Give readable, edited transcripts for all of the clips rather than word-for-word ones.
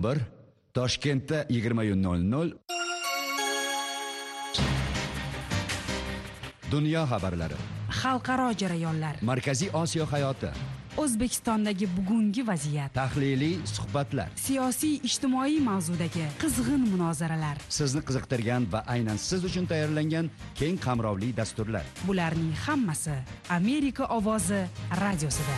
11, Toshkentda 20:00. Dunyo xabarlari, xalqaro jarayonlar, Markaziy Osiyo hayoti, O'zbekistondagi bugungi vaziyat, tahliliy suhbatlar, siyosiy ijtimoiy mavzudagi qizg'in munozaralar, sizni qiziqtirgan va aynan siz uchun tayyorlangan keng qamrovli dasturlar. Bularning hammasi Amerika ovozi radiosida.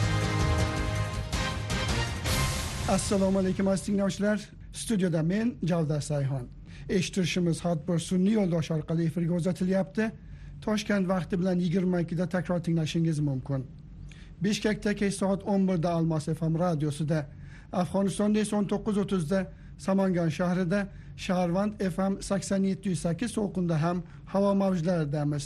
Assalomu alaykum aziz tinglovchilar. Studiyada men Javdar Sayxon. Eshittirishimiz har bir sun'iy yo'ldosh orqali efirga uzatilyapti. Toshkent vaqti bilan 22 da takror tinglashingiz mumkin. Bishkekda kech soat 11 da Almos FM radiosida, Afg'onistonda esa 19:30 da Samangan shahrida, Shaharvand FM 87.8 to'lqinda ham havo mavjlaridamiz.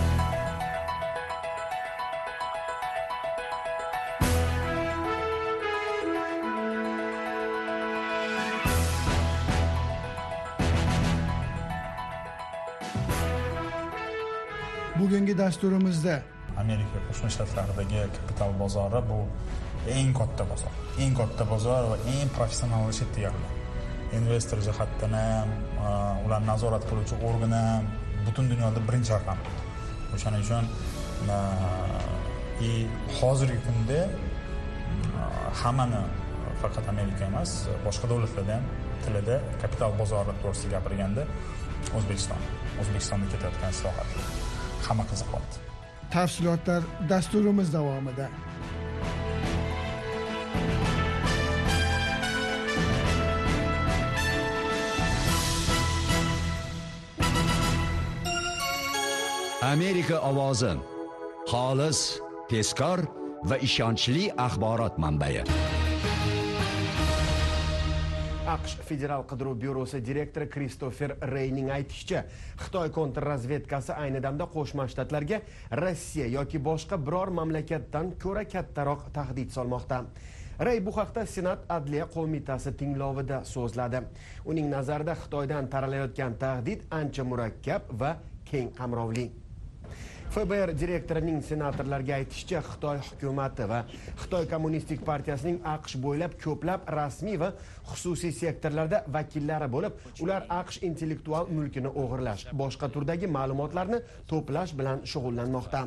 Bugungi dasturimizda Amerika Qo'shma Shtatlaridagi kapital bozori bu eng katta bozor. Eng katta bozor va eng professionallashtirilgan. Investor jihatdan ham, ular nazorat qiluvchi organ ham butun dunyoda birinchi raqam. O'shaning uchun hozirgi kunda hammani faqat Amerika emas, boshqa davlatlarda ham tilida kapital bozori to'g'risida gapirganda O'zbekistonda ketayotgan islohotlar hamma qiziqadi. Tafsilotlar dasturimiz davomida. Amerika ovozi, xolis, tezkor va ishonchli axborot manbai. AQSh Federal qidiruv byurosi direktori Kristofer Reyning aytishicha, Xitoy kontrrazvedkasi ayni damda Qo'shma Shtatlarga Rossiya yoki boshqa biror mamlakatdan ko'ra kattaroq tahdid solmoqda. Rey bu haqda Senat Adliya qo'mitasi tinglovida so'zladi. Uning nazarida Xitoydan taralayotgan tahdid ancha murakkab va keng qamrovli. FBR direktorining senatorlarga aytishicha, Xitoy hukumati va Xitoy Kommunistik partiyasining AQSh bo'ylab ko'plab rasmiy va xususiy sektorlarda vakillari bo'lib, ular AQSh intellektual mulkini o'g'irlash, boshqa turdagi ma'lumotlarni to'plash bilan shug'ullanmoqda.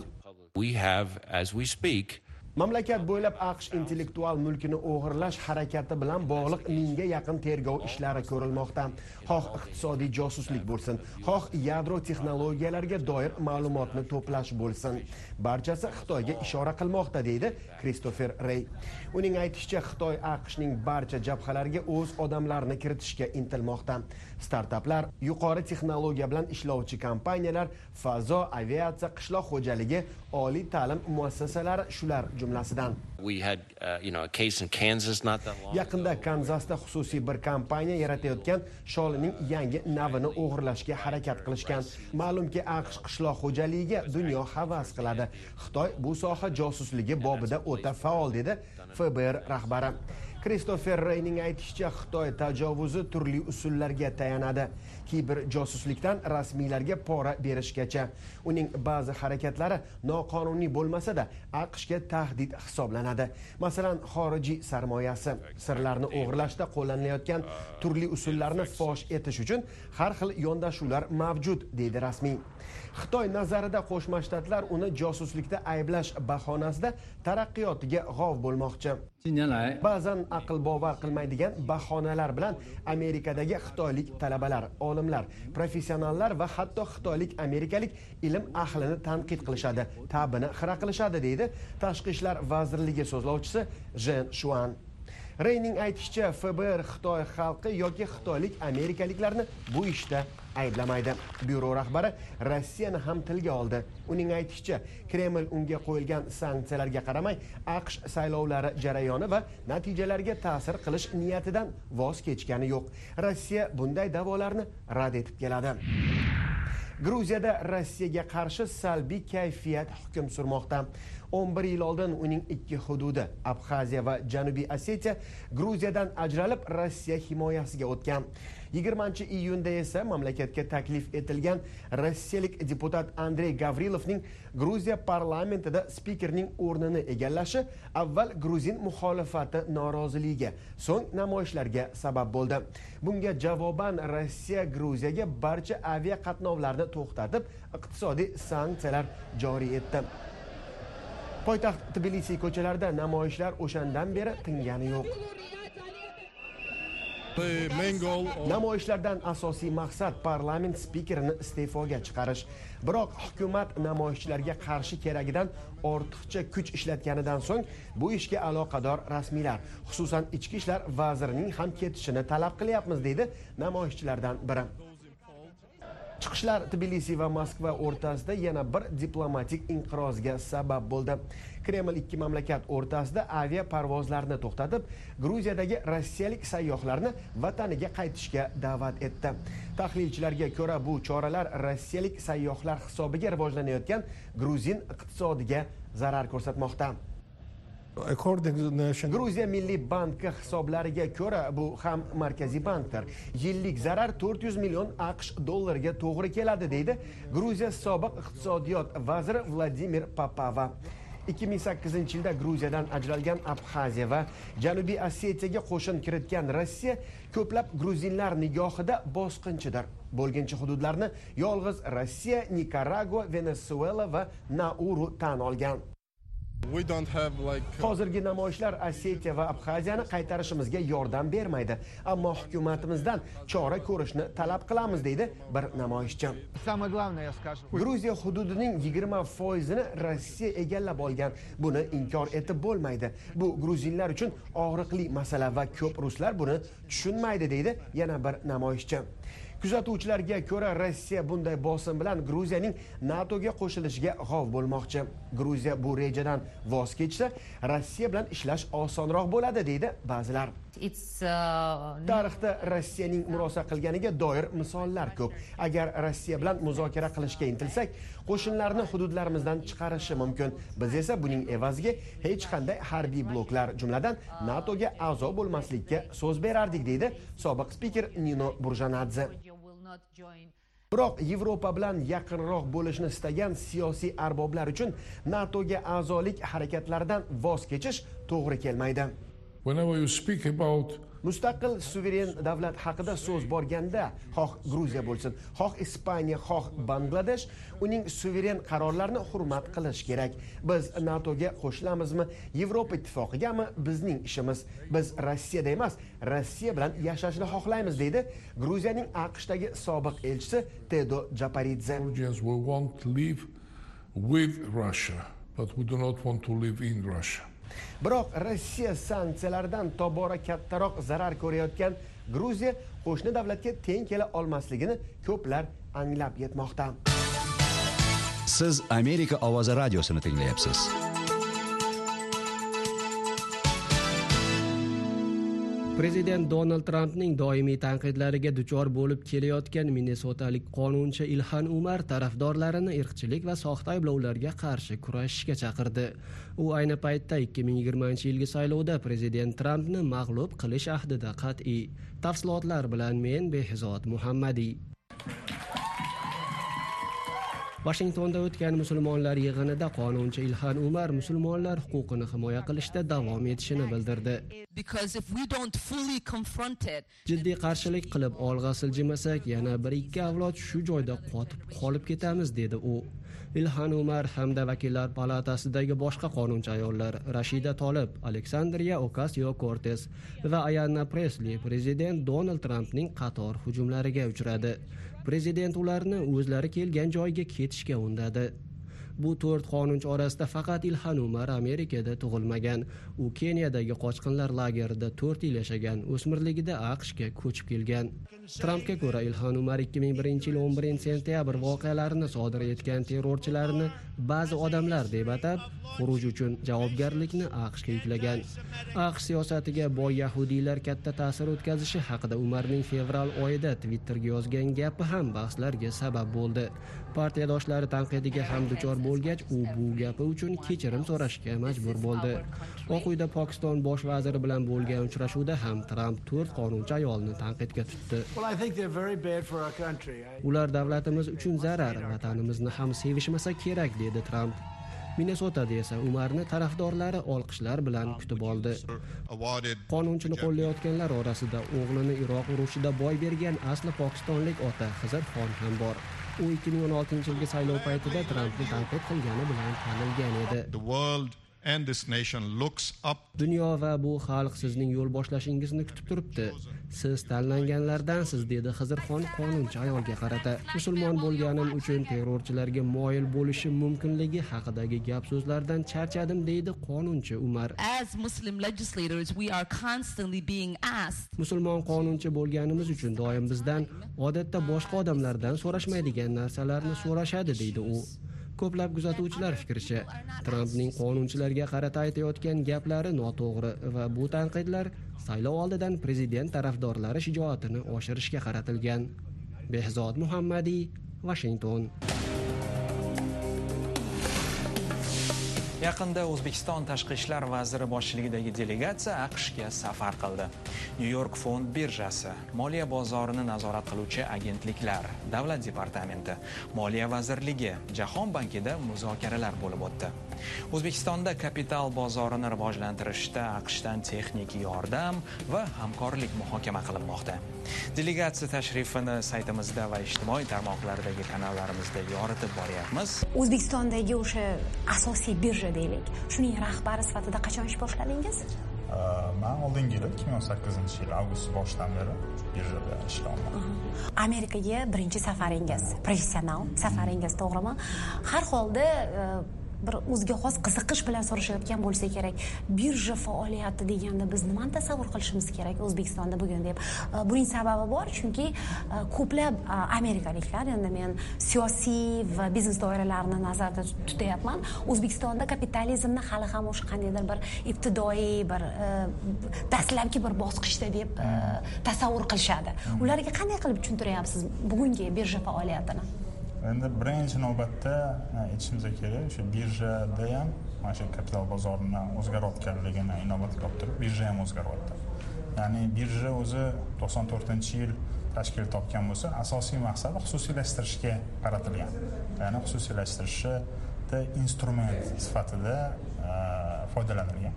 Mamlakat bo'ylab AQSh intellektual mulkini o'g'irlash harakati bilan bog'liq mingga yaqin tergov ishlari ko'rilmoqda. Xoh iqtisodiy josuslik bo'lsin, xoh yadro texnologiyalariga doir ma'lumotni to'plash bo'lsin. Barchasi Xitoyga ishora qilmoqda, deydi Kristofer Rey. Uning aytishicha, Xitoy AQShning barcha jabhalariga o'z odamlarini kiritishga intilmoqda. Startaplar, yuqori texnologiya bilan ishlovchi kompaniyalar, fazo, aviatsiya, qishloq xo'jaligi, oliy ta'lim muassasalari shular jumlasidan. Yaqinda Kanzasda xususiy bir kompaniya yaratayotgan sholining yangi navini o'g'irlashga harakat qilishgan. Ma'lumki, AQSh qishloq xo'jaligiga dunyo havas qiladi. Xitoy bu soha josusligi bobida o'ta faol, dedi FBR rahbari. Kristofer Reyning aytishicha, Xitoy tajovuzi turli usullarga tayanadi. Kiber josuslikdan rasmiylarga pora berishgacha. Uning ba'zi harakatlari noqonuniy bo'lmasa-da, AQShga tahdid hisoblanadi. Masalan, xorijiy sarmoyasi, sirlarni o'g'irlashda qo'llanilayotgan turli usullarni fosh etish uchun har xil yondashuvlar mavjud, deydi rasmiy. Xitoy nazarida Qo'shma Shtatlar uni josuslikda ayblash bahonasida taraqqiyotiga g'ov bo'lmoqchi. Ba'zan aql bovar qilmaydigan bahonalar bilan Amerikadagi xitoylik talabalar, olimlar, professionallar va hatto xitoylik amerikalik ilm ahlini tanqid qilishadi, ta'bini xira qilishadi, deydi Tashqi ishlar vazirligi so'zlovchisi Zhen Shuan. Reyning aytishicha, FBR Xitoy xalqi yoki xitoylik amerikaliklarni bu ishda ayblamaydi. Byuro rahbari Rossiyani ham tilga oldi. Uning aytishicha, Kreml unga qo'yilgan sanksiyalarga qaramay, AQSh saylovlari jarayoni va natijalariga ta'sir qilish niyatidan voz kechgani yo'q. Rossiya bunday da'volarni rad etib keladi. Gruziyada Rossiyaga qarshi salbiy kayfiyat hukm surmoqda. 11 yil oldin uning ikki hududi Abxaziya va Janubiy Osetiya Gruziyadan ajralib Rossiya himoyasiga o'tgan. 20-iyunda esa mamlakatga taklif etilgan rossiyalik deputat Andrey Gavrilovning Gruziya parlamentida spikerning o'rnini egallashi avval gruzin muxolifati noroziligiga, so'ng namoyishlarga sabab bo'ldi. Bunga javoban Rossiya Gruziyaga barcha avia qatnovlarni to'xtatib, iqtisodiy sanksiyalar joriy etdi. Poytaxt Tbilisi ko'chalarida namoyishlar o'shandan beri tingani yo'q. Namoyishlardan asosiy maqsad parlament spikerini iste'foga chiqarish. Biroq hukumat namoyishchilarga qarshi keragidan ortiqcha kuch ishlatganidan so'ng bu ishga aloqador rasmiylar, xususan ichki ishlar vazirining ham ketishini talab qilyapmiz, deydi namoyishchilardan biri. Chiqishlar Tbilisi va Moskva o'rtasida yana bir diplomatik inqirozga sabab bo'ldi. Kreml ikki mamlakat o'rtasida avia parvozlarni to'xtatib, Gruziyadagi rossiyalik sayyohlarni vataniga qaytishga da'vat etdi. Tahlilchilarga ko'ra, bu choralar rossiyalik sayyohlar hisobiga rivojlanayotgan gruzin iqtisodiga zarar ko'rsatmoqda. Gruziya Milliy banki hisoblariga ko'ra, bu ham markaziy bankdir. Yillik zarar 400 million AQSh dollariga to'g'ri keladi, deydi Gruziya sobiq iqtisodiyot vaziri Vladimir Papava. 2008-yilda Gruziyadan ajralgan Abxaziya va Janubiy Osetiyaga qo'shin kiritgan Rossiya ko'plab gruzinlar nigohida bosqinchidir. Bo'lginchi hududlarni yolg'iz Rossiya, Nikaragua, Venezuela va Nauru tan olgan. Hozirgi namoyishlar Osetiya va Abxaziyani qaytarishimizga yordam bermaydi, ammo hukumatimizdan chora ko'rishni talab qilamiz, deydi bir namoyishchi. Gruziya hududining 20%ni Rossiya egallab olgan. Buni inkor etib bo'lmaydi. Bu gruzinlar uchun og'riqli masala va ko'p ruslar buni tushunmaydi, deydi yana bir namoyishchi. Kuzatuvchilarga ko'ra, Rossiya bunday bosim bilan Gruziyaning NATOga qo'shilishiga g'ov bo'lmoqchi. Gruziya bu rejadan voz kechsa, Rossiya bilan ishlash osonroq bo'ladi, deydi ba'zilar. Tarixda Rossiyaning murosa qilganiga doir misollar ko'p. Agar Rossiya bilan muzokara qilishga intilsak, qo'shinlarni hududlarimizdan chiqarishi mumkin. Biz esa buning evaziga hech qanday harbiy bloklar, jumladan NATOga a'zo bo'lmaslikka so'z berardik, deydi sobiq spiker Nino Burjanadze. Biroq Yevropa bilan yaqinroq bo'lishni istagan siyosiy arboblar uchun NATOga a'zolik harakatlaridan voz kechish to'g'ri kelmaydi. Mustaqil suveren davlat haqida so'z borganda, xoh Gruziya bo'lsin, xoh Ispaniya, xoh Bangladesh, uning suveren qarorlarini hurmat qilish kerak. Biz NATOga qo'shilamizmi, Yevropa ittifoqigami, bizning ishimiz. Biz Rossiyada emas, Rossiya bilan yashashni xohlaymiz, deydi Gruziyaning AQShdagi sobiq elchisi Tedo Japaridze. We want to live with Russia, but we do not want to live in Russia. Biroq Rossiya sanksiyalardan tobora kattaroq zarar ko'rayotgan Gruziya qo'shni davlatga teng kela olmasligini ko'plar anglab yetmoqda. Siz Amerika ovozi radiosini tinglayapsiz. Prezident Donald Trampning doimiy tanqidlariga duchor bo'lib kelayotgan minnesotalik qonunchi Ilhan Umar tarafdorlarini irqchilik va soxta ayblovlarga qarshi kurashishga chaqirdi. U ayni paytda 2020-yilgi saylovda prezident Trampni mag'lub qilish ahdida qat'iy. Tafsilotlar bilan men Behzod Muhammadiy. Washingtonda o'tgan musulmonlar yig'inida qonunchi Ilhan Umar musulmonlar huquqini himoya qilishda davom etishini bildirdi. Jiddiy qarshilik qilib olg'a siljimasak, yana 1-2 avlod shu joyda qotib qolib ketamiz, dedi u. Ilhan Umar hamda vakillar palatasidagi boshqa qonunchi ayollar Rashida Tolib, Aleksandria Ocasio-Cortez va Ayanna Presley prezident Donald Trampning qator hujumlariga uchradi. Prezident ularni o'zlari kelgan joyga ketishga undadi. Bu 4 qonunchi orasida faqat Ilhan Umar Amerikada tug'ilmagan. U Keniyadagi qochqinlar lagerida 4 yil yashagan, o'smirligida AQShga ko'chib kelgan. Trampga ko'ra Ilhan Umar 2001-yil 11-sentyabr voqealarini sodir etgan terrorchilarni ba'zi odamlar deb atab, xuruj uchun javobgarlikni AQShga yuklagan. AQSh siyosatiga boy yahudiylar katta ta'sir o'tkazishi haqida Umarning fevral oyida Twitterga yozgan gapi ham bahslarga sabab bo'ldi. Partiyadoshlari tanqidiga ham duchor bo'lgach, u bu gapi uchun kechirim so'rashga majbur bo'ldi. Oq uyda Pokiston bosh vaziri bilan bo'lgan uchrashuvda ham Tramp 4 qonunchi ayolni tanqidga tutdi. Ular davlatimiz uchun zarar, vatanimizni ham sevishmasa kerak, dedi Tramp. Minnesotada esa Umarni tarafdorlari olqishlar bilan kutib oldi. Qonunchini qo'llayotganlar orasida o'g'lini Iroq urushida boy bergan asli pokistonlik ota Xizrxon ham bor. U 2016-yilgi saylov paytida Trampni tanqid qilgani bilan tanilgan edi. And this nation looks up. Dunyo va bu xalq sizning yo'l boshlashingizni kutib turibdi. Siz tanlanganlardansiz, dedi Xizrxon qonunchi ayolga qarata. Musulmon bo'lganim uchun terrorchilarga moyil bo'lishim mumkinligi haqidagi gap so'zlardan charchadim, deydi qonunchi Umar. As Muslim legislators, we are constantly being asked. Musulmon qonunchi bo'lganimiz uchun doim bizdan odatda boshqa odamlardan so'rashmaydigan narsalarni so'rashadi, deydi u. Ko'plab kuzatuvchilar fikricha, Trampning qonunchilarga qarata aytayotgan gaplari noto'g'ri va bu tanqidlar saylov oldidan prezident tarafdorlari shijoatini oshirishga qaratilgan. Behzod Muhammadiy, Washington. Yaqinda O'zbekiston tashqi ishlar vaziri boshchiligidagi delegatsiya AQShga safar qildi. Nyu-York fond birjasi, moliya bozorini nazorat qiluvchi agentliklar, davlat departamenti, moliya vazirligi, Jahon bankida muzokaralar bo'lib o'tdi. O'zbekistonda kapital bozorini rivojlantirishda AQShdan texnik yordam va hamkorlik muhokama qilinmoqda. Delegatsiya tashrifini saytimizda va ijtimoiy tarmoqlardagi kanallarimizda yoritib boryapmiz. O'zbekistondagi o'sha asosiy birja deylik, shuning rahbari sifatida qachon ish boshladingiz? Men oldingi yil 2018-yil avgust boshidan beri birjada ishlayapman. Amerikaga birinchi safaringiz, professional safaringiz, to'g'rimi? Har holda bir o'ziga xos qiziqish bilan so'rashayotgan bo'lsa kerak, birja faoliyati deganda biz nimani tasavvur qilishimiz kerak O'zbekistonda bugun deb. Buning sababi bor, chunki ko'plab amerikaliklar, endi men siyosiy va biznes doiralarini nazarda tutyapman, O'zbekistonda kapitalizmni hali ham o'sha qandaydir bir ibtidoiy bir dastlabki bir bosqichda deb tasavvur qilishadi. Ularga qanday qilib tushuntiryapsiz bugungi birja faoliyatini? Endi birinchi navbatda aytishimiz kerak, o'sha birjada ham mana shu kapital bozorini o'zgarayotganligini inobatga olib turib, birja ham o'zgaryapti. Ya'ni birja o'zi 94-yil tashkil topgan bo'lsa, asosiy maqsadi xususiylashtirishga qaratilgan. Ya'ni xususiylashtirishda instrument sifatida foydalanilgan.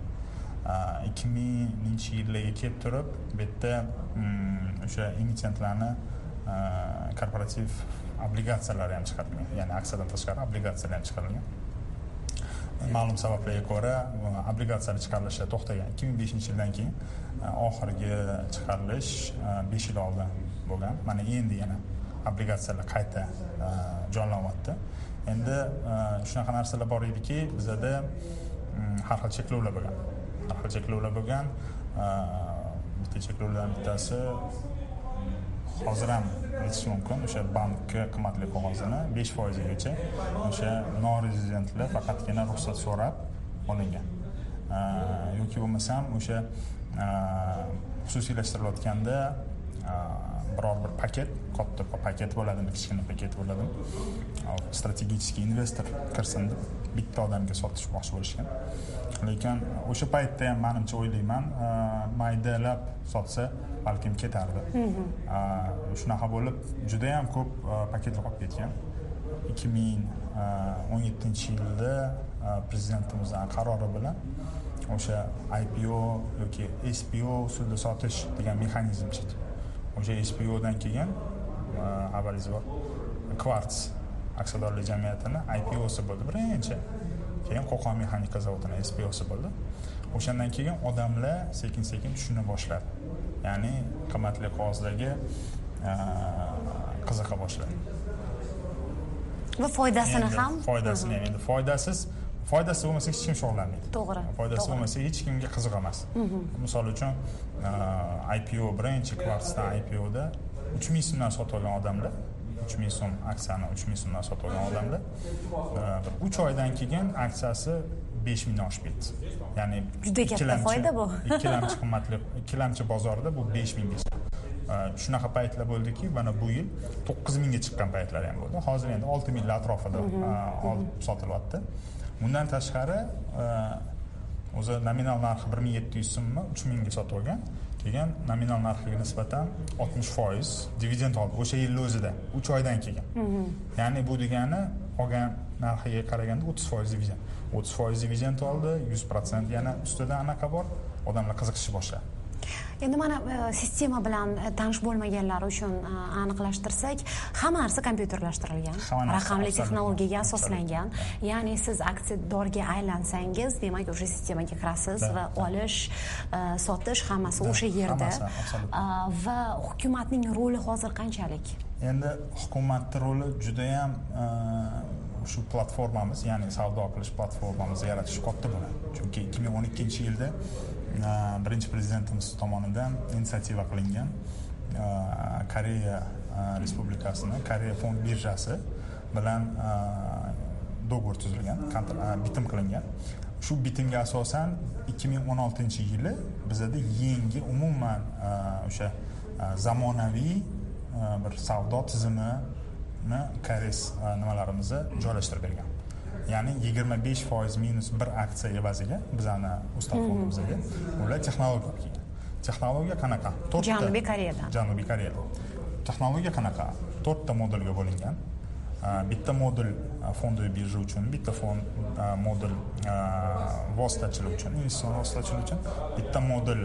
2000-yillarga kelib turib, bu yerda o'sha emitentlarni korporativ obligatsiyalar ham chiqarilgan, ya'ni aksiyadan tashqari obligatsiyalar ham chiqarilgan. Ma'lum sabablarga ko'ra obligatsiyalar chiqarilishi to'xtagan. 2005-yildan keyin oxirgi chiqarilish 5 yil oldin bo'lgan. Mana endi yana obligatsiyalar qayta jonlanyapti. Endi shunaqa narsalar bor ediki, bizda har xil cheklovlar bo'lgan. Har xil cheklovlar bo'lgan. Bitta cheklovlardan bittasi hozir ham aytish mumkin, o'sha bankka qimmatli qog'ozini 5% gacha o'sha non-rezidentlar faqatgina ruxsat so'rab olingan. Yoki bo'lmasam o'sha xususiylashtirilayotganda biror bir paket, katta paket bo'ladimi, kichkina paket bo'ladimi, strategik investor kirsin deb bitta odamga sotishmoqchi bo'lishgan. Lekin o'sha paytda ham menimcha o'ylayman, maydalab sotsa balkim ketardi. Shunaqa bo'lib, juda ham ko'p paketlar qolib ketgan. 2017-yilda prezidentimizning qarori bilan o'sha IPO yoki SPO usulida sotish degan mexanizm chiqdi. O'sha SPOdan keyin avvaliz bor Quartz aksiyadorlik jamiyatining IPOsi bo'ldi birinchi. Keyin Qo'qon mexanika zavodining SPOsi bo'ldi. O'shandan keyin odamlar sekin-sekin tushuna boshladi. Ya'ni qimmatli qog'ozdagi qiziqa boshladi. Va foydasini ham? Foydasini, endi foydasi bo'lmasa hech kim shug'ullanmaydi. To'g'ri. Foydasi bo'lmasa hech kimga qiziq emas. Misol uchun IPO birinchi kvartalda IPOda 3000 so'mdan sotib olgan odamlar, 3000 so'm aksiyani 3000 so'mdan sotib olgan odamlar 3 oydan keyin aksiyasi 5000 dan oshib ketdi. Ya'ni juda katta foyda bu. Ikkilamchi qimmatli, ikkilamchi bozorda bu 5000 ga. shunaqa paytlar bo'ldiki, mana bu yil 9 mingga chiqqan paytlar ham bo'ldi. Hozir endi 6 ming atrofida olib sotilyapti. Bundan tashqari o'zi nominal narxi 1700 so'mmi 3000 ga sotib olgan. Keyin nominal narxiga nisbatan 60% dividend oldi o'sha yil o'zida 3 oydan keyin. Ya'ni bu degani olgan narxiga qaraganda 30% dividend. 30% dividend oldi, 100% yana ustidan anaqa bor, odamlar qiziqishni boshladi. Endi mana sistema bilan tanish bo'lmaganlar uchun aniqlashtirsak, hamma narsa kompyuterlashtirilgan, raqamli texnologiyaga asoslangan. Ya'ni siz aksiyadorga aylansangiz, demak o'sha sistemaga kirasiz va olish, sotish hammasi o'sha yerda. Va hukumatning roli hozir qanchalik? Endi hukumatning roli juda ham shu platformamiz, ya'ni savdo qilish platformamizni yaratish katta bo'ladi. Chunki 2012-yilda birinchi prezidentimiz tomonidan inisiativa qilingan Koreya Respublikasining Koreya fond birjasi bilan dogovor tuzilgan, bitim qilingan. Shu bitimga asosan 2016-yili bizda yangi umuman o'sha zamonaviy bir savdo tizimini Koreys nimalarimizni joylashtirib bergan. Ya'ni 25% minus 1 aksiya evaziga bizani ustav fondimizga ular texnologiya kelgan. Texnologiya qanaqa? Janubiy Koreyadan. Janubiy Koreyada. Texnologiya qanaqa? 4 ta modulga bo'lingan. Bitta modul fondiy birja uchun, bitta modul vositachilik uchun, investitsion vositachilik uchun, bitta modul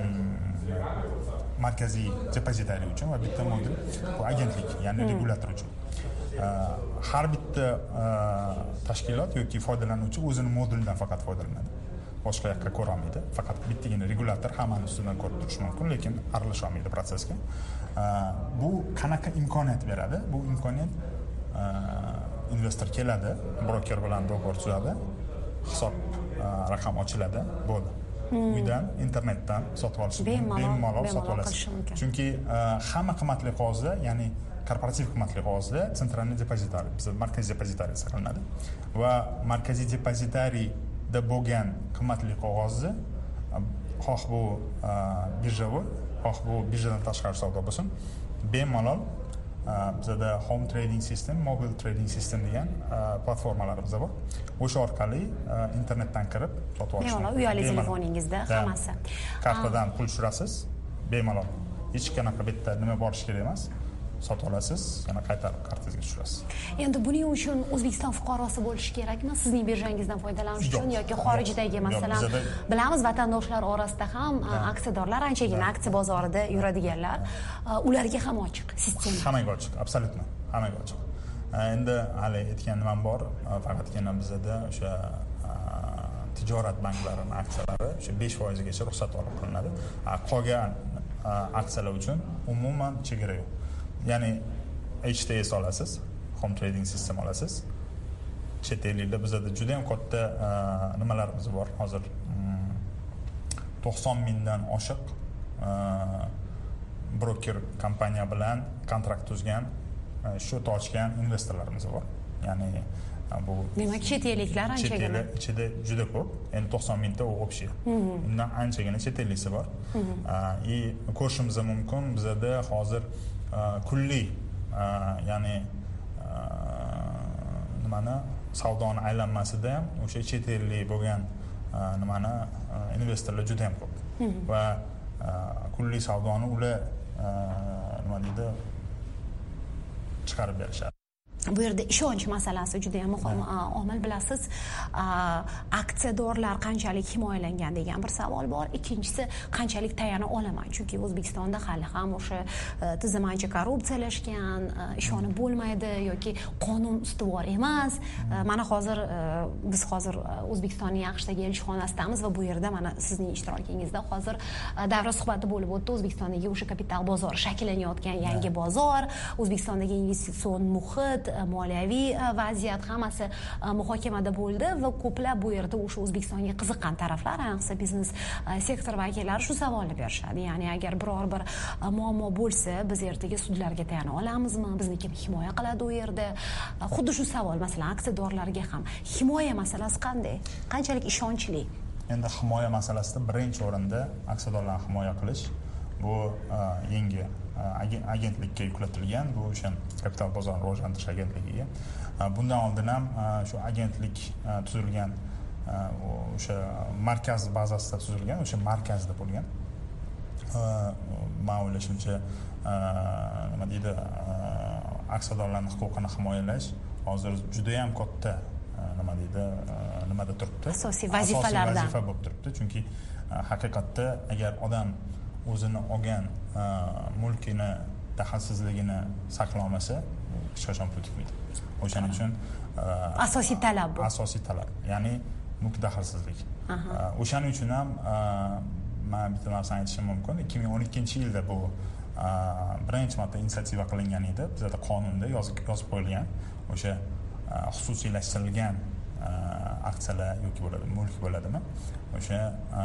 markaziy depozitariy uchun va bitta modul agentlik, ya'ni regulator uchun. Har bitta tashkilot yoki foydalanuvchi o'zining modulidan faqat foydalanadi. Boshqa yoqqa ko'ra olmaydi. Faqat bittagina regulator hammani ustidan ko'rib turishi mumkin, lekin aralasha olmaydi prosesga. Bu qanaqa imkoniyat beradi? Bu imkoniyat investor keladi, broker bilan dogovor tuzadi, hisob raqam ochiladi, bo'ldi. Uydan, internetdan sotib olish mumkin, bemalol sotib olasiz. Chunki hamma qimmatli qog'ozda, ya'ni korporativ qimmatli qog'ozda sentralniy depozitariy, bizda markaziy depozitariy saqlanadi va markaziy depozitariyda bo'lgan qimmatli qog'ozni xoh bu birjaviy, xoh bu birjadan tashqari savdo bo'lsin, bemalol bizda home trading system, mobile trading system degan platformalarimiz bor. O'sha orqali internetdan kirib sotib olish mumkin. Bemalol uyali telefoningizda hammasi. Kartadan pul tushirasiz, bemalol. Hech qanaqa bitta nima borish kerak emas. Sotib olasiz, yana qaytarib kartangizga tushirasiz. Endi buning uchun O'zbekiston fuqarosi bo'lish kerakmi? Sizning birjangizdan foydalanish uchun yoki xorijdagi, masalan, bilamiz vatandoshlar orasida ham aksiyadorlar anchagina aksiya bozorida yuradiganlar, ularga ham ochiq sistema. Hammaga ochiq, absolyutno, hammaga ochiq. Endi hali aytgan nimam bor, faqatgina bizda o'sha tijorat banklarining aksiyalari o'sha 5% gacha ruxsat olib qilinadi. Qolgan aksiyalar uchun umuman chegara yo'q. Ya'ni HTS olasiz, home trading system olasiz. Chet ellikda bizda juda ham katta nimalarimiz bor. Hozir 90 mingdan oshiq broker kompaniya bilan kontrakt tuzgan, shot ochgan investorlarimiz bor. Ya'ni bu demak chet elliklar anchagina ichida juda ko'p. Endi 90 mingta u общий. Undan anchagina chet ellisi bor. Ko'rishimiz mumkin bizda hozir kulli, ya'ni nimani savdoni aylanmasida ham o'sha chet ellik bo'lgan nimani investorlar juda ham ko'p. Va kulli savdoni ular nima deydi chiqarib berishadi. Bu yerda ishonch masalasi juda ham muhim omil, bilasiz. Aksiyadorlar qanchalik himoyalangan degan bir savol bor. Ikkinchisi, qanchalik tayana olaman. Chunki O'zbekistonda hali ham o'sha tizim ancha korrupsiyalashgan, ishonib bo'lmaydi yoki qonun ustuvor emas. Mana biz hozir O'zbekistonning AQShdagi elchixonasidamiz va bu yerda mana sizning ishtirokingizda hozir davra suhbati bo'lib o'tdi. O'zbekistondagi o'sha kapital bozor shakllanayotgan yangi bozor, O'zbekistondagi investitsion muhit, moliyaviy vaziyat hammasi muhokamada bo'ldi va ko'plab bu yerda o'sha O'zbekistonga qiziqqan taraflar, ayniqsa biznes sektor vakillari shu savolni berishadi. Ya'ni agar biror bir muammo bo'lsa, biz ertaga sudlarga tayana olamizmi? Bizni kim himoya qiladi u yerda? Xuddi shu savol, masalan, aksiyadorlarga ham himoya masalasi qanday? Qanchalik ishonchli? Endi himoya masalasida birinchi o'rinda aksiyadorlarni himoya qilish, bu yangi agentlikka yuklatilgan, bu o'sha kapital bozorini rivojlantirish agentligiga. Bundan oldin ham shu agentlik tuzilgan, o'sha markaz bazasida tuzilgan, o'sha markazda bo'lgan. Men o'ylashimcha, nima deydi, aksiyadorlarning huquqini himoyalash hozir juda ham katta nimada turibdi, asosiy vazifalardan vazifa bo'lib turibdi. Chunki haqiqatda agar odam o'zini olgan mulkini daxlsizligini saqlamasa, hech qachon pul tikmaydi. O'shaning uchun asosiy talab bu. Asosiy talab, ya'ni mulk daxlsizlik. O'shaning uchun ham men bitta narsani aytishim mumkin. 2012-yilda bu birinchi marta inisiativa qilingan edi. Bizda qonunda yozib qo'yilgan. O'sha xususiylashtirilgan aksiyalar yoki bo'ladi, mulk bo'ladimi? O'sha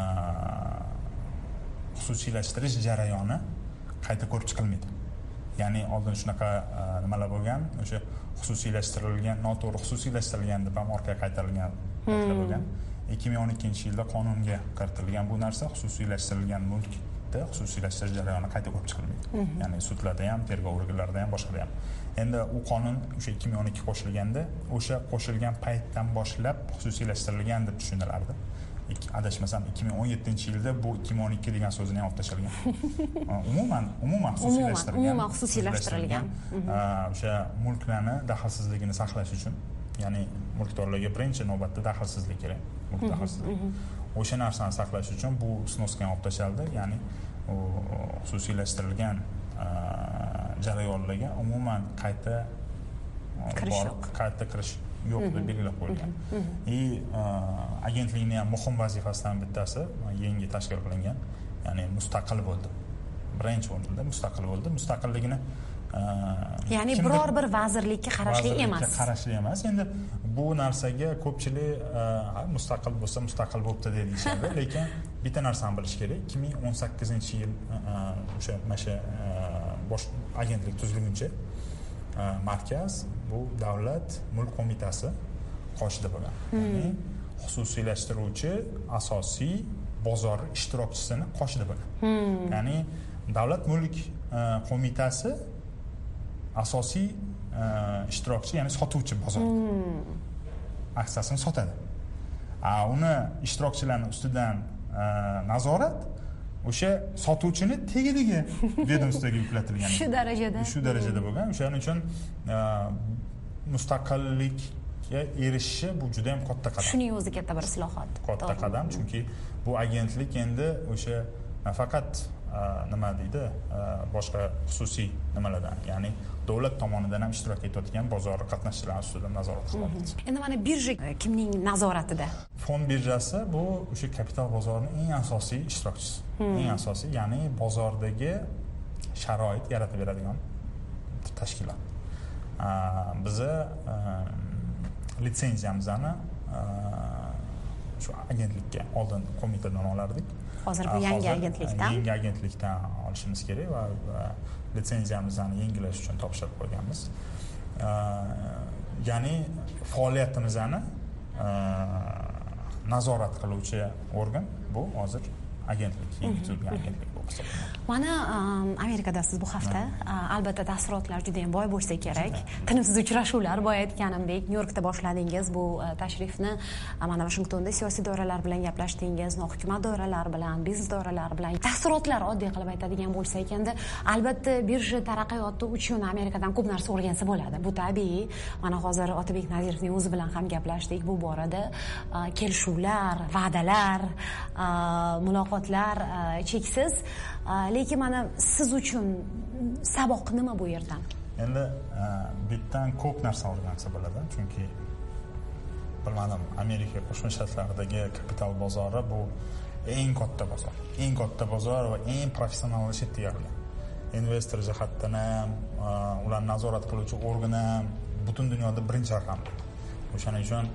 xususiylashtirish jarayoni qayta ko'rib chiqilmaydi. Ya'ni oldin shunaqa nimalar bo'lgan, o'sha xususiylashtirilgan, noto'g'ri xususiylashtirilgan deb ham orqaga qaytarilgan bo'lgan. 2012-yilda qonunga kiritilgan bu narsa xususiylashtirilgan mulkda xususiylashtirish jarayoni qayta ko'rib chiqilmaydi. Ya'ni sudlarda ham, tergov organlarida ham, boshqada ham. Endi u qonun o'sha 2012 qo'shilganda, o'sha qo'shilgan paytdan boshlab xususiylashtirilgan deb tushunilardi. Adashmasam 2017-yilda bu 2012 degan so'zini ham olib tashlagan. Umuman xususiylashtirilgan. O'sha mulklarni daxlsizligini saqlash uchun, ya'ni mulkdorlarga birinchi navbatda daxlsizlik kerak. Mulk daxlsizlik. O'sha narsani saqlash uchun bu snoskani olib tashladi, ya'ni xususiylashtirilgan jarayonlarga umuman qayta kirish yo'q deb belgilab qo'yilgan. Agentlikning ham muhim vazifasidan bittasi yangi tashkil qilingan, ya'ni mustaqil bo'ldi. Birinchi o'rinda mustaqil bo'ldi. Mustaqilligini ya'ni biror bir vazirlikka qarashli emas. Endi bu narsaga ko'pchilik mustaqil bo'lsa mustaqil bo'libdi deyishadi, lekin bitta narsani bilish kerak. 2018-yil o'sha bosh agentlik tuzilguncha markaz bu davlat mulk qo'mitasi qoshida bo'lgan. Ya'ni xususiylashtiruvchi asosiy bozor ishtirokchisini qoshida bo'lgan. Ya'ni davlat mulk qo'mitasi asosiy ishtirokchi, ya'ni sotuvchi bozor. Aksiyasini sotadi. Uni ishtirokchilarning ustidan nazorat o'sha sotuvchini tegidagi vedomstvoga yuklatilgan. Shu darajada bo'lgan. O'shaning uchun mustaqillikka erishishi bu juda ham katta qadam. Shuning o'zi katta bir islohot. Katta qadam, chunki bu agentlik endi o'sha nafaqat nima deydi, boshqa xususiy nimalardan, ya'ni davlat tomonidan ham ishtirok etayotgan bozor qatnashchilari ustidan nazorat qiladi. Endi mana birja kimning nazoratida? Fond birjasi bu o'sha kapital bozorining eng asosiy ishtirokchisi. Eng asosiy, ya'ni bozordagi sharoit yaratib beradigan tashkilot. Biza litsenziyamizni shu agentlikka oldin qo'mitadan olardik. Hozir bu yangi agentlikdan olishimiz kerak va litsenziyamizni yangilash uchun topshirib qo'yganmiz. Ya'ni faoliyatimizni nazorat qiluvchi organ bu hozir agentlik, yangi tuzilgan agentlik bo'lib hisoblanadi. Mana Amerikadasiz bu hafta, albatta taassurotlar juda ham boy bo'lsa kerak. Tinimsiz uchrashuvlar, boya aytganimdek, Nyu-Yorkda boshladingiz bu tashrifni. Mana Washingtonda siyosiy doiralar bilan gaplashdingiz, nohukumat doiralar bilan, biznes doiralari bilan. Taassurotlar oddiy qilib aytadigan bo'lsak, endi albatta birja taraqqiyoti uchun Amerikadan ko'p narsa o'rgansa bo'ladi. Bu tabiiy. Mana hozir Otabek Nazirovning o'zi bilan ham gaplashdik bu borada. Kelishuvlar, va'dalar, muloqotlar cheksiz. Lekin mana siz uchun saboq nima bu yerdan? Endi bitdan ko'p narsa o'rgansa bo'ladi, chunki bilmadim, Amerika Qo'shma Shtatlaridagi kapital bozori bu eng katta bozor. Eng katta bozor va eng professionallashtirilgan. Investor jihatdan ham, ularni nazorat qiluvchi organ ham butun dunyoda birinchi raqamda. O'shaning uchun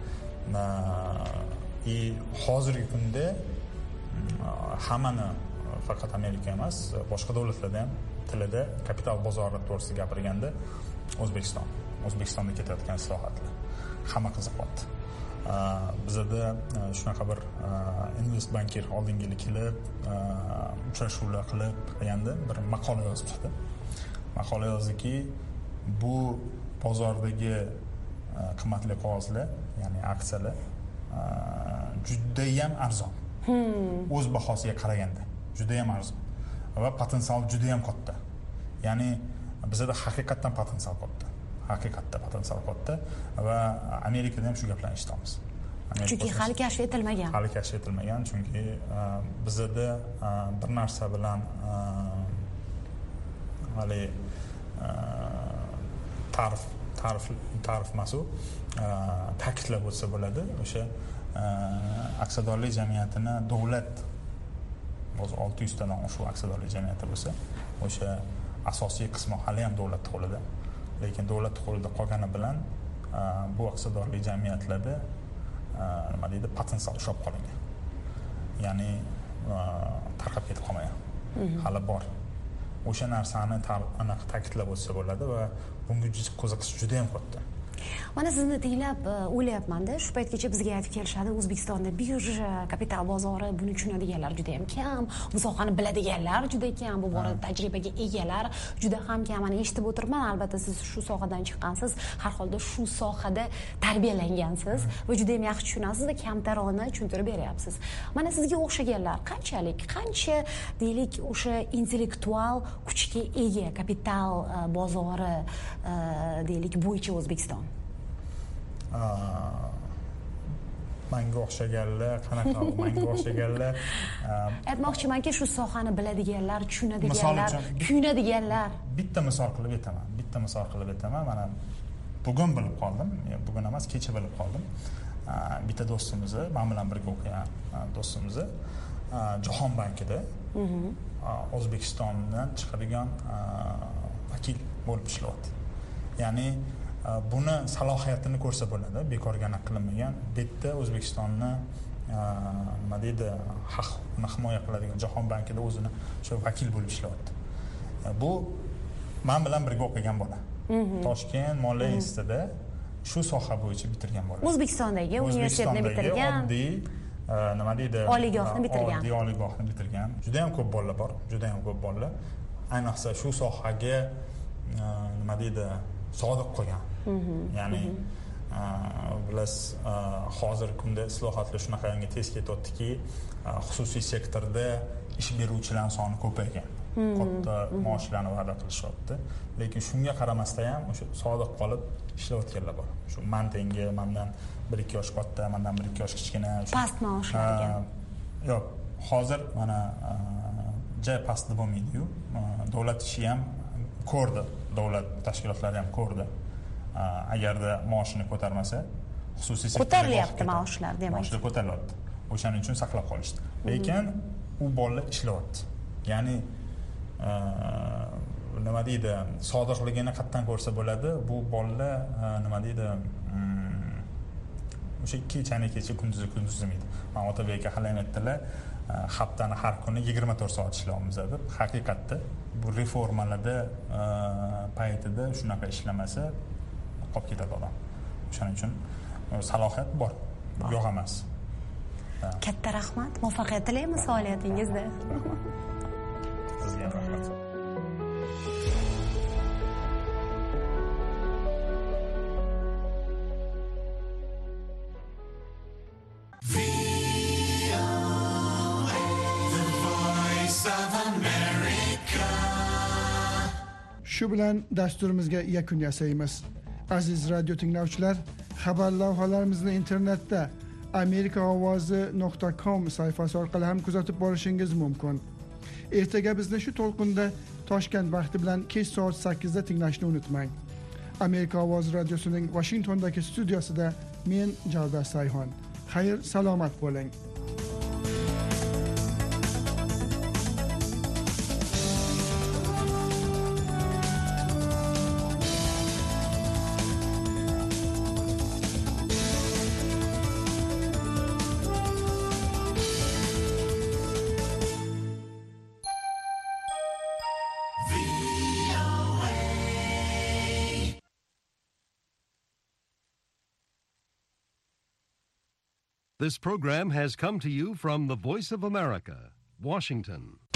hozirgi kunda hammani faqat Amerika emas, boshqa davlatlarda ham tilida kapital bozori to'g'risida gapirganda O'zbekistonda ketayotgan islohotlar hamma qiziqyapti. bizada shunaqa bir invest banker oldinga kelib uchrashuvlar qilib qilganda bir maqola yozib chiqdi. Maqola yozdiki, bu bozordagi qimmatli qog'ozlar, ya'ni aksiyalar judayam arzon. O'z bahosiga qaraganda judayam arzon va potensial judayam katta. Ya'ni bizada haqiqatan potensial katta. Haqiqatda potensial katta va Amerikada ham shu gaplarni eshitamiz. Chunki hali kashf etilmagan. Hali kashf etilmagan, chunki bizada bir narsa bilan hali ta'rif masu ta'kidlab o'tsa bo'ladi. O'sha aksiyadorlik jamiyatini davlat o'z 600 tadan shu aksiyadorlik jamiyati bo'lsa, o'sha asosiy qismi hali ham davlat qo'lida. Lekin davlat qo'lida qolgani bilan bu aksiyadorlik jamiyatlarda nima deydi, potensial ushlab qolingan. Ya'ni tarqab ketib qolmagan. Hali bor. O'sha narsani aniq ta'kidlab o'tsa bo'ladi va bunga qiziqish juda ham katta. Mana sizni tinglab o'ylayapman-da, shu paytgacha bizga aytib kelishadi, O'zbekistonda birja, kapital bozori, buni tushunadiganlar juda ham kam, bu sohani biladiganlar juda kam, bu borada tajribaga egalar juda ham kam. Mana eshitib o'tirman, albatta siz shu sohadan chiqqansiz, har holda shu sohada tarbiyalangansiz va juda ham yaxshi tushunasiz va kamtarona tushuntirib beryapsiz. Mana sizga o'xshaganlar qancha deylik o'sha intellektual kuchga ega kapital bozori deylik bo'yicha O'zbekiston? Manga o'xshaganlar, qanaqa manga o'xshaganlar? Aytmoqchimanki, shu sohani biladiganlar, tushunadiganlar, kuyunadiganlar. Bitta misol qilib aytaman. Mana bugun bilib qoldim. Bugun emas, kecha bilib qoldim. Bitta do'stimizni, men bilan birga o'qigan do'stimizni Jahon bankida O'zbekistondan chiqadigan vakil bo'lib ishlayapti. Ya'ni buni salohiyatini ko'rsa bo'ladi, bekorga qilinmagan. Bitta O'zbekistonni nima deydi, huquqni himoya qiladigan Jahon bankida o'zini shu vakil bo'lib ishlayapti. Bu men bilan birga o'qigan bola. Toshkent moliya institutida shu soha bo'yicha bitirgan bola. O'zbekistondagi universitetni bitirgan. Oddiy nima deydi? Oliygohni bitirgan. Oliygohni bitirgan. Juda ham ko'p bolalar bor, juda ham ko'p bolalar. Ayniqsa shu sohaga nima deydi, sodiq qolgan. Ya'ni bilasiz, hozirgi kunda islohotlar shunaqangi tez ketyaptiki, xususiy sektorda ish beruvchilar soni ko'paygan. Katta maoshlarni va'da qilishyapti. Lekin shunga qaramasdan ham o'sha sodiq qolib ishlayotganlar bor. Shu menga, mendan 1-2 yosh katta, mendan 1-2 yosh kichkina. Past maoshlarga. Yo'q, hozir mana joy pastda bo'lmaydi-yu. Davlat ishi ham ko'rdi, davlat tashkilotlari ham ko'rdi. Agarda maoshini ko'tarmasa, xususiy sektorga ko'tarilyapti maoshlar, demak. Maoshlar ko'tarilyapti. O'shaning uchun saqlab qolishdi. Lekin u bolalar ishlayapti. Ya'ni nima deydi, sodiqligini qatdan ko'rsa bo'ladi. Bu bolalar nima deydi, o'sha kechani kecha, kunduzi demaydi. Men Otabek aka hali aytdilar, haftani har kuni 24 soat ishlaymiz deb. Haqiqatda bu reformalarda paytida shunaqa ishlamasa qolib ketadi odam. O'shaning uchun salohiyat bor, yo'q emas. Katta rahmat, muvaffaqiyat tilaymiz faoliyatingizda. Sizga rahmat. Shu bilan dasturimizga yakun yasaymiz. Aziz radio tinglovchilar, xabar lavhalarimizni internetda amerikaovozi.com sayfasi orqali ham kuzatib borishingiz mumkin. Ertaga bizni shu to'lqinda Toshkent vaqti bilan kech soat 8 da tinglashni unutmang. Amerika ovozi radiosining Washingtondagi studiyosida men Javdar Sayhon. Xayr, salomat bo'ling. This program has come to you from the Voice of America, Washington.